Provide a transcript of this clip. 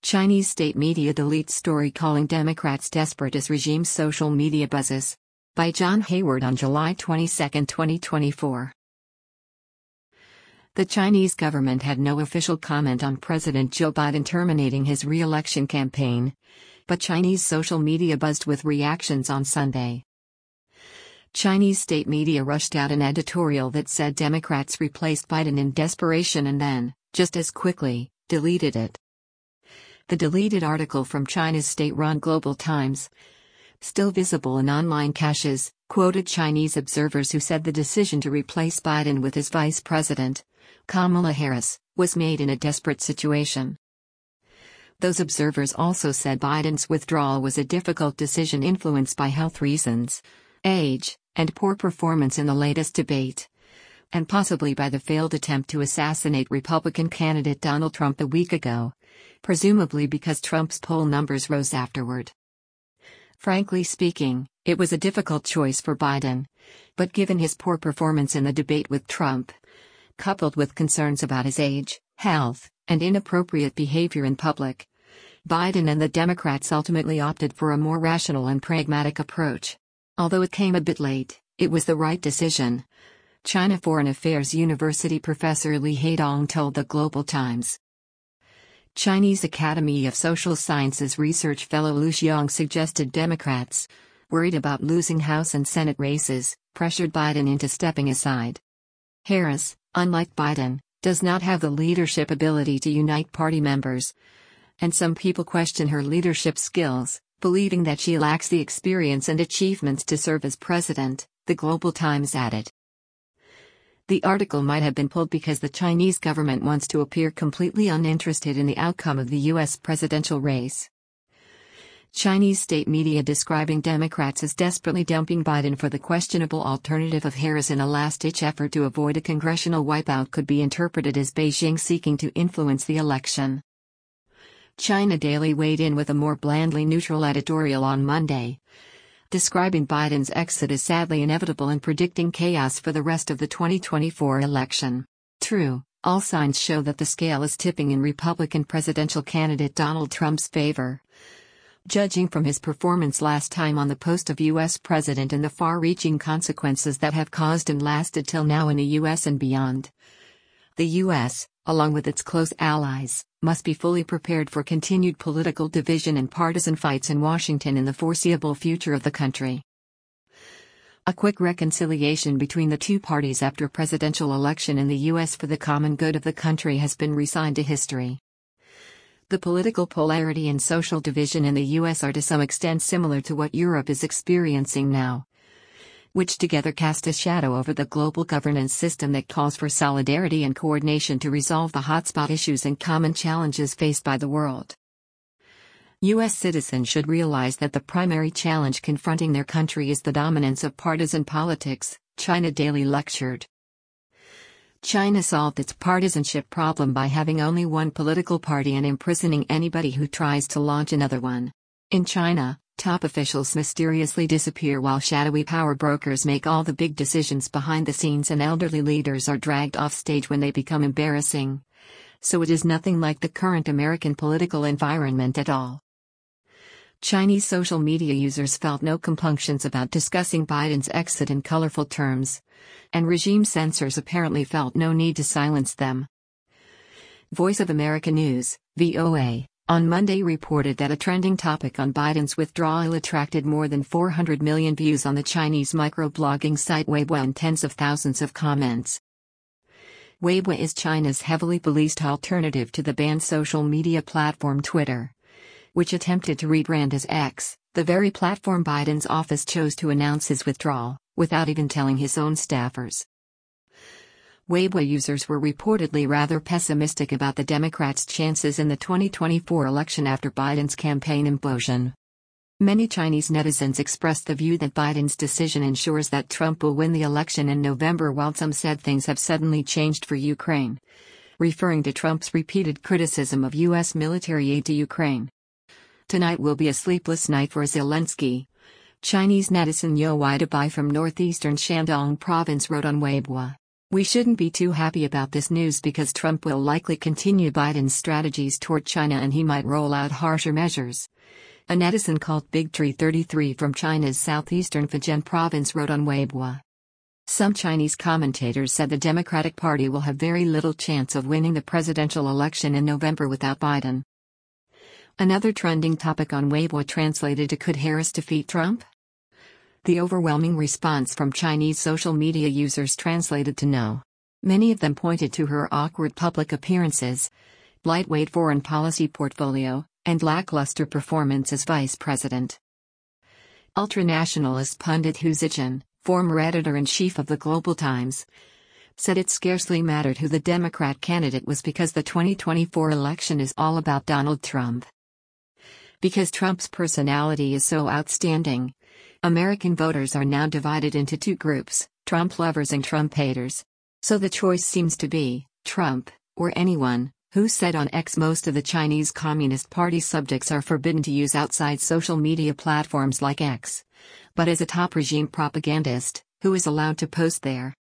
Chinese state media deletes story calling Democrats desperate as regime's social media buzzes. By John Hayward on July 22, 2024. The Chinese government had no official comment on President Joe Biden terminating his re-election campaign, but Chinese social media buzzed with reactions on Sunday. Chinese state media rushed out an editorial that said Democrats replaced Biden in desperation and then, just as quickly, deleted it. The deleted article from China's state-run Global Times, still visible in online caches, quoted Chinese observers who said the decision to replace Biden with his vice president, Kamala Harris, was made in a desperate situation. Those observers also said Biden's withdrawal was a difficult decision influenced by health reasons, age, and poor performance in the latest debate, and possibly by the failed attempt to assassinate Republican candidate Donald Trump a week ago, presumably because Trump's poll numbers rose afterward. Frankly speaking, it was a difficult choice for Biden, but given his poor performance in the debate with Trump, coupled with concerns about his age, health, and inappropriate behavior in public, Biden and the Democrats ultimately opted for a more rational and pragmatic approach. Although it came a bit late, it was the right decision, China Foreign Affairs University professor Li Haidong told the Global Times. Chinese Academy of Social Sciences research fellow Lu Xiong suggested Democrats, worried about losing House and Senate races, pressured Biden into stepping aside. Harris, unlike Biden, does not have the leadership ability to unite party members, and some people question her leadership skills, believing that she lacks the experience and achievements to serve as president, the Global Times added. The article might have been pulled because the Chinese government wants to appear completely uninterested in the outcome of the U.S. presidential race. Chinese state media describing Democrats as desperately dumping Biden for the questionable alternative of Harris in a last-ditch effort to avoid a congressional wipeout could be interpreted as Beijing seeking to influence the election. China Daily weighed in with a more blandly neutral editorial on Monday, describing Biden's exit as sadly inevitable and predicting chaos for the rest of the 2024 election. True, all signs show that the scale is tipping in Republican presidential candidate Donald Trump's favor, judging from his performance last time on the post of U.S. president and the far-reaching consequences that have caused and lasted till now in the U.S. and beyond. The U.S., along with its close allies, must be fully prepared for continued political division and partisan fights in Washington in the foreseeable future of the country. A quick reconciliation between the two parties after a presidential election in the U.S. for the common good of the country has been resigned to history. The political polarity and social division in the U.S. are to some extent similar to what Europe is experiencing now, which together cast a shadow over the global governance system that calls for solidarity and coordination to resolve the hotspot issues and common challenges faced by the world. U.S. citizens should realize that the primary challenge confronting their country is the dominance of partisan politics, China Daily lectured. China solved its partisanship problem by having only one political party and imprisoning anybody who tries to launch another one. In China, top officials mysteriously disappear while shadowy power brokers make all the big decisions behind the scenes, and elderly leaders are dragged off stage when they become embarrassing. So it is nothing like the current American political environment at all. Chinese social media users felt no compunctions about discussing Biden's exit in colorful terms, and regime censors apparently felt no need to silence them. Voice of America News, VOA, on Monday reported that a trending topic on Biden's withdrawal attracted more than 400 million views on the Chinese microblogging site Weibo and tens of thousands of comments. Weibo is China's heavily policed alternative to the banned social media platform Twitter, which attempted to rebrand as X, the very platform Biden's office chose to announce his withdrawal, without even telling his own staffers. Weibo users were reportedly rather pessimistic about the Democrats' chances in the 2024 election after Biden's campaign implosion. Many Chinese netizens expressed the view that Biden's decision ensures that Trump will win the election in November, while some said things have suddenly changed for Ukraine, referring to Trump's repeated criticism of U.S. military aid to Ukraine. Tonight will be a sleepless night for Zelensky, Chinese netizen Yo Waidabai from northeastern Shandong province wrote on Weibo. We shouldn't be too happy about this news because Trump will likely continue Biden's strategies toward China and he might roll out harsher measures. A netizen called BigTree33 from China's southeastern Fujian province wrote on Weibo. Some Chinese commentators said the Democratic Party will have very little chance of winning the presidential election in November without Biden. Another trending topic on Weibo translated to "Could Harris defeat Trump?" The overwhelming response from Chinese social media users translated to no. Many of them pointed to her awkward public appearances, lightweight foreign policy portfolio, and lackluster performance as vice president. Ultranationalist pundit Hu Zhiqian, former editor-in-chief of the Global Times, said it scarcely mattered who the Democrat candidate was because the 2024 election is all about Donald Trump. Because Trump's personality is so outstanding, American voters are now divided into two groups, Trump lovers and Trump haters. So the choice seems to be Trump, or anyone. Who said on X most of the Chinese Communist Party subjects are forbidden to use outside social media platforms like X. But as a top regime propagandist, who is allowed to post there?